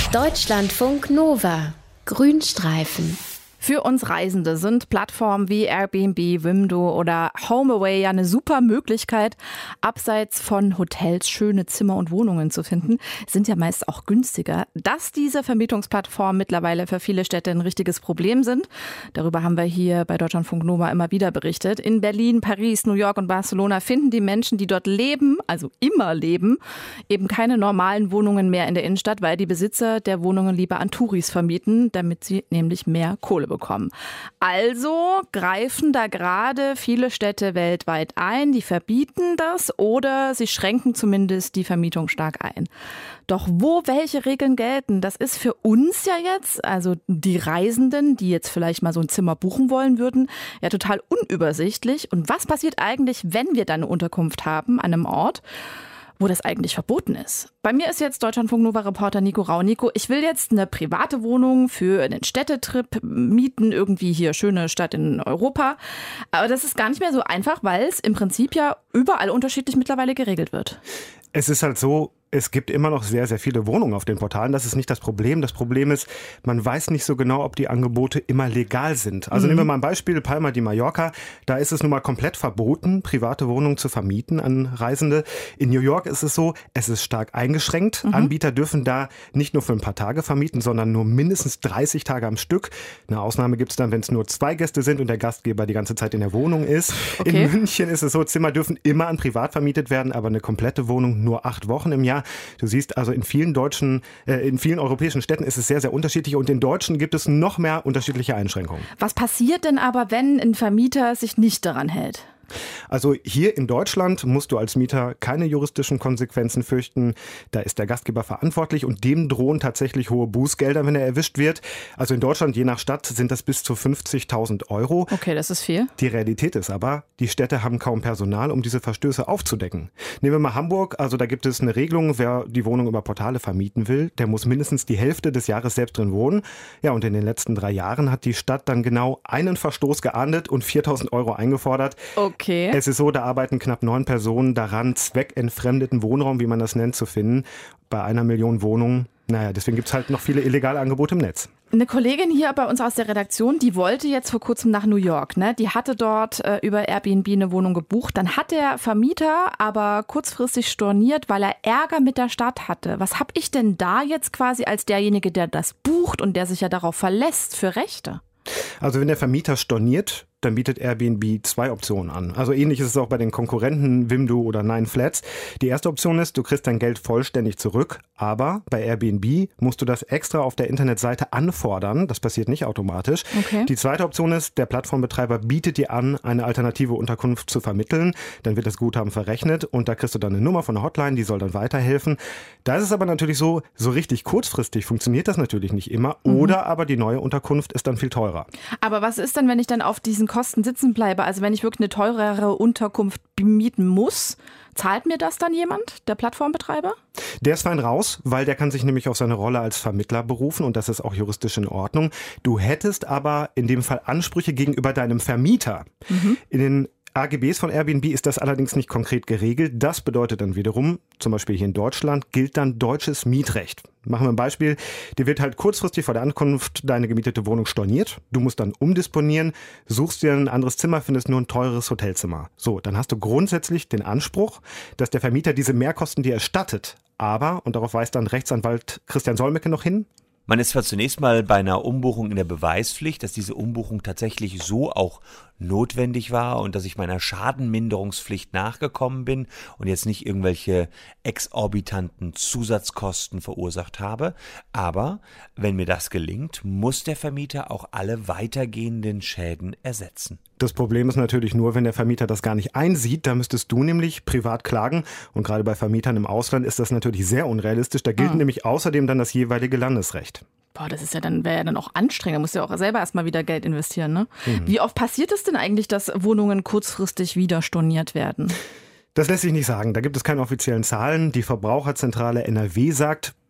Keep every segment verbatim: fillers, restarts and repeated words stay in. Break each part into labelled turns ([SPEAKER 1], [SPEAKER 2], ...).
[SPEAKER 1] Deutschlandfunk Nova. Grünstreifen.
[SPEAKER 2] Für uns Reisende sind Plattformen wie Airbnb, Wimdu oder HomeAway ja eine super Möglichkeit, abseits von Hotels schöne Zimmer und Wohnungen zu finden, sind ja meist auch günstiger. Dass diese Vermietungsplattformen mittlerweile für viele Städte ein richtiges Problem sind, darüber haben wir hier bei Deutschlandfunk Nova immer wieder berichtet. In Berlin, Paris, New York und Barcelona finden die Menschen, die dort leben, also immer leben, eben keine normalen Wohnungen mehr in der Innenstadt, weil die Besitzer der Wohnungen lieber an Touris vermieten, damit sie nämlich mehr Kohle bekommen. bekommen. Also greifen da gerade viele Städte weltweit ein, die verbieten das oder sie schränken zumindest die Vermietung stark ein. Doch wo welche Regeln gelten, das ist für uns ja jetzt, also die Reisenden, die jetzt vielleicht mal so ein Zimmer buchen wollen würden, ja total unübersichtlich. Und was passiert eigentlich, wenn wir dann eine Unterkunft haben an einem Ort, wo das eigentlich verboten ist? Bei mir ist jetzt Deutschlandfunk-Nova-Reporter Nico Rau. Nico, ich will jetzt eine private Wohnung für einen Städtetrip mieten, irgendwie hier schöne Stadt in Europa. Aber das ist gar nicht mehr so einfach, weil es im Prinzip ja überall unterschiedlich mittlerweile geregelt wird.
[SPEAKER 3] Es ist halt so, es gibt immer noch sehr, sehr viele Wohnungen auf den Portalen. Das ist nicht das Problem. Das Problem ist, man weiß nicht so genau, ob die Angebote immer legal sind. Also mhm. nehmen wir mal ein Beispiel, Palma de Mallorca. Da ist es nun mal komplett verboten, private Wohnungen zu vermieten an Reisende. In New York ist es so, es ist stark eingeschränkt. Mhm. Anbieter dürfen da nicht nur für ein paar Tage vermieten, sondern nur mindestens dreißig Tage am Stück. Eine Ausnahme gibt es dann, wenn es nur zwei Gäste sind und der Gastgeber die ganze Zeit in der Wohnung ist. Okay. In München ist es so, Zimmer dürfen immer an privat vermietet werden, aber eine komplette Wohnung nur acht Wochen im Jahr. Du siehst also, in vielen deutschen, äh, in vielen europäischen Städten ist es sehr, sehr unterschiedlich und in Deutschen gibt es noch mehr unterschiedliche Einschränkungen.
[SPEAKER 2] Was passiert denn aber, wenn ein Vermieter sich nicht daran hält?
[SPEAKER 3] Also hier in Deutschland musst du als Mieter keine juristischen Konsequenzen fürchten. Da ist der Gastgeber verantwortlich und dem drohen tatsächlich hohe Bußgelder, wenn er erwischt wird. Also in Deutschland, je nach Stadt, sind das bis zu fünfzigtausend Euro.
[SPEAKER 2] Okay, das ist viel.
[SPEAKER 3] Die Realität ist aber, die Städte haben kaum Personal, um diese Verstöße aufzudecken. Nehmen wir mal Hamburg. Also da gibt es eine Regelung, wer die Wohnung über Portale vermieten will, der muss mindestens die Hälfte des Jahres selbst drin wohnen. Ja, und in den letzten drei Jahren hat die Stadt dann genau einen Verstoß geahndet und viertausend Euro eingefordert.
[SPEAKER 2] Okay. Okay.
[SPEAKER 3] Es ist so, da arbeiten knapp neun Personen daran, zweckentfremdeten Wohnraum, wie man das nennt, zu finden. Bei einer Million Wohnungen. Naja, deswegen gibt es halt noch viele illegale Angebote im Netz.
[SPEAKER 2] Eine Kollegin hier bei uns aus der Redaktion, die wollte jetzt vor kurzem nach New York. Ne? Die hatte dort äh, über Airbnb eine Wohnung gebucht. Dann hat der Vermieter aber kurzfristig storniert, weil er Ärger mit der Stadt hatte. Was habe ich denn da jetzt quasi als derjenige, der das bucht und der sich ja darauf verlässt, für Rechte?
[SPEAKER 3] Also wenn der Vermieter storniert, dann bietet Airbnb zwei Optionen an. Also ähnlich ist es auch bei den Konkurrenten Wimdu oder Nine Flats. Die erste Option ist, du kriegst dein Geld vollständig zurück, aber bei Airbnb musst du das extra auf der Internetseite anfordern. Das passiert nicht automatisch. Okay. Die zweite Option ist, der Plattformbetreiber bietet dir an, eine alternative Unterkunft zu vermitteln. Dann wird das Guthaben verrechnet und da kriegst du dann eine Nummer von der Hotline, die soll dann weiterhelfen. Da ist es aber natürlich so, so richtig kurzfristig funktioniert das natürlich nicht immer. Mhm. Oder aber die neue Unterkunft ist dann viel teurer.
[SPEAKER 2] Aber was ist denn, wenn ich dann auf diesen Kosten sitzen bleibe? Also wenn ich wirklich eine teurere Unterkunft mieten muss, zahlt mir das dann jemand, der Plattformbetreiber?
[SPEAKER 3] Der ist fein raus, weil der kann sich nämlich auf seine Rolle als Vermittler berufen und das ist auch juristisch in Ordnung. Du hättest aber in dem Fall Ansprüche gegenüber deinem Vermieter. Mhm. In den A G Bs von Airbnb ist das allerdings nicht konkret geregelt. Das bedeutet dann wiederum, zum Beispiel hier in Deutschland, gilt dann deutsches Mietrecht. Machen wir ein Beispiel. Dir wird halt kurzfristig vor der Ankunft deine gemietete Wohnung storniert. Du musst dann umdisponieren, suchst dir ein anderes Zimmer, findest nur ein teures Hotelzimmer. So, dann hast du grundsätzlich den Anspruch, dass der Vermieter diese Mehrkosten dir erstattet. Aber, und darauf weist dann Rechtsanwalt Christian Solmecke noch hin,
[SPEAKER 4] man ist zwar zunächst mal bei einer Umbuchung in der Beweispflicht, dass diese Umbuchung tatsächlich so auch notwendig war und dass ich meiner Schadenminderungspflicht nachgekommen bin und jetzt nicht irgendwelche exorbitanten Zusatzkosten verursacht habe. Aber wenn mir das gelingt, muss der Vermieter auch alle weitergehenden Schäden ersetzen.
[SPEAKER 3] Das Problem ist natürlich nur, wenn der Vermieter das gar nicht einsieht, da müsstest du nämlich privat klagen. Und gerade bei Vermietern im Ausland ist das natürlich sehr unrealistisch. Da gilt ah. nämlich außerdem dann das jeweilige Landesrecht.
[SPEAKER 2] Boah, das ist ja dann, wäre ja dann auch anstrengend. Da musst du ja auch selber erstmal wieder Geld investieren, ne? Mhm. Wie oft passiert es denn eigentlich, dass Wohnungen kurzfristig wieder storniert werden?
[SPEAKER 3] Das lässt sich nicht sagen. Da gibt es keine offiziellen Zahlen. Die Verbraucherzentrale N R W sagt,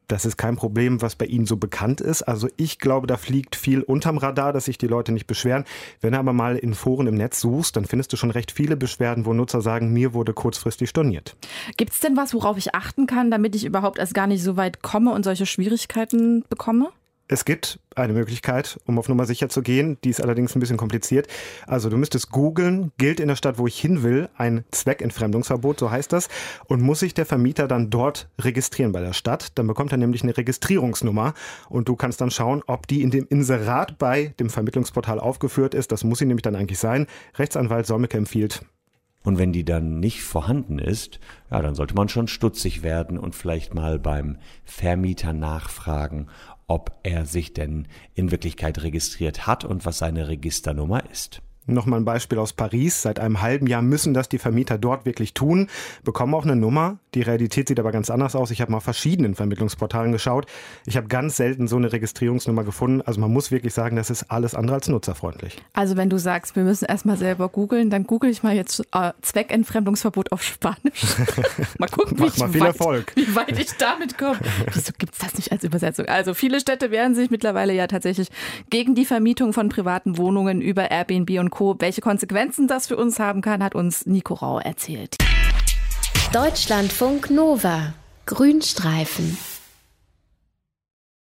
[SPEAKER 3] Das ist kein Problem, was bei Ihnen so bekannt ist. Also ich glaube, da fliegt viel unterm Radar, dass sich die Leute nicht beschweren. Wenn du aber mal in Foren im Netz suchst, dann findest du schon recht viele Beschwerden, wo Nutzer sagen, mir wurde kurzfristig storniert.
[SPEAKER 2] Gibt es denn was, worauf ich achten kann, damit ich überhaupt erst gar nicht so weit komme und solche Schwierigkeiten bekomme?
[SPEAKER 3] Es gibt eine Möglichkeit, um auf Nummer sicher zu gehen. Die ist allerdings ein bisschen kompliziert. Also du müsstest googeln, gilt in der Stadt, wo ich hin will, ein Zweckentfremdungsverbot, so heißt das. Und muss sich der Vermieter dann dort registrieren bei der Stadt. Dann bekommt er nämlich eine Registrierungsnummer. Und du kannst dann schauen, ob die in dem Inserat bei dem Vermittlungsportal aufgeführt ist. Das muss sie nämlich dann eigentlich sein. Rechtsanwalt Solmecke empfiehlt.
[SPEAKER 4] Und wenn die dann nicht vorhanden ist, ja, dann sollte man schon stutzig werden und vielleicht mal beim Vermieter nachfragen, ob er sich denn in Wirklichkeit registriert hat und was seine Registernummer ist.
[SPEAKER 3] Nochmal ein Beispiel aus Paris. Seit einem halben Jahr müssen das die Vermieter dort wirklich tun, bekommen auch eine Nummer. Die Realität sieht aber ganz anders aus. Ich habe mal auf verschiedenen Vermittlungsportalen geschaut. Ich habe ganz selten so eine Registrierungsnummer gefunden. Also man muss wirklich sagen, das ist alles andere als nutzerfreundlich.
[SPEAKER 2] Also wenn du sagst, wir müssen erstmal selber googeln, dann google ich mal jetzt äh, Zweckentfremdungsverbot auf Spanisch. Mal gucken, wie,
[SPEAKER 3] Mach mal
[SPEAKER 2] ich
[SPEAKER 3] viel
[SPEAKER 2] weit,
[SPEAKER 3] Erfolg.
[SPEAKER 2] wie weit ich damit komme. Wieso gibt es das nicht als Übersetzung? Also viele Städte wehren sich mittlerweile ja tatsächlich gegen die Vermietung von privaten Wohnungen über Airbnb und Co. Welche Konsequenzen das für uns haben kann, hat uns Nico Rau erzählt.
[SPEAKER 1] Deutschlandfunk Nova. Grünstreifen.